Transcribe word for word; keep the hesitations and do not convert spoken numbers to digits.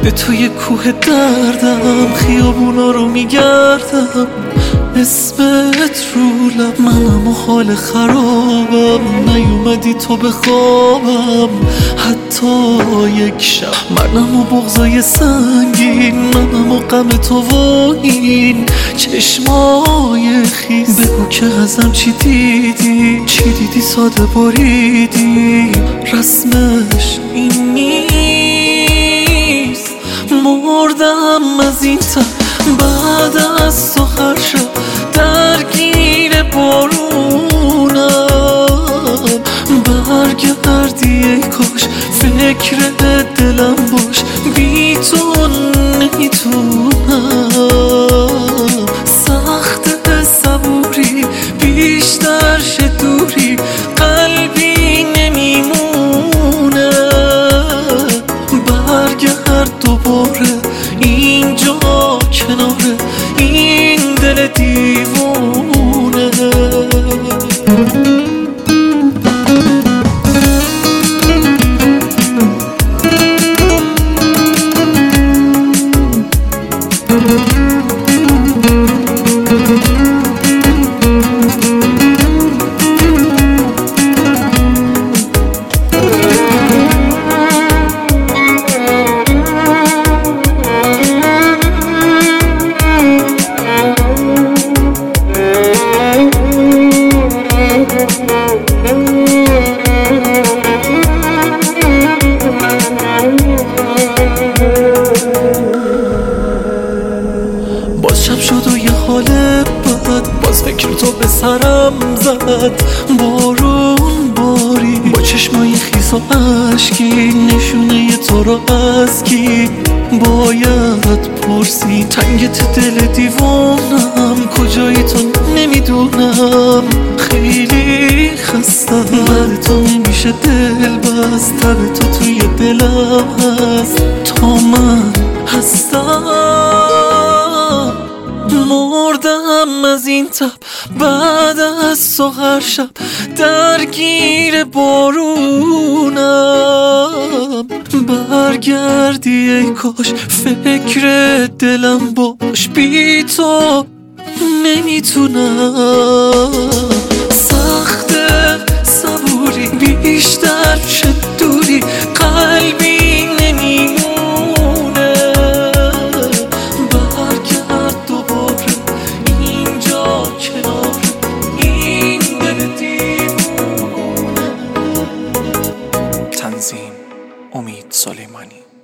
به توی کوه دردم، خیابونا رو میگردم، اسمت رو لب، منم و حال خرابم، نیومدی تو به خوابم حتی یک شب، منم و بغضای سنگین، منم و غم تو و این چشمای خیس. بگو که ازم چی دیدی، چی دیدی ساده بریدی، رسمش این نیست. مردم از این تب بعد از تو هر شب، درگیر بارونم، برگردی ای کاش، فکر دلم باش، بی تو نمیتونم. سخت صبوری بیشتر شه دوری، قلبی نمیمونه، برگرد دوباره اینجا کنار این دل دیوونه. باز شب شد و یه حال بد، باز فکر تو به سرم زد، بارون باری با چشمای خیس و عشقی، نشونه تو رو از کی باید پرسی. تنگت دل دیوانم، کجایی تو نمیدونم، خیلی خستم، بعد تو نمیشه دل بست، تب تو توی دلم هست تا من هستم. مردم از این تب بعد از تو هر شب، درگیر بارونم، برگردی ای کاش، فکر دلم باش، بی تو نمیتونم. سخت صبوری بیشتر شه دوری، قلبی نمیمونه، برگرد دوباره اینجا کنار این دل دیوونه. تنظیم: امید سلیمانی.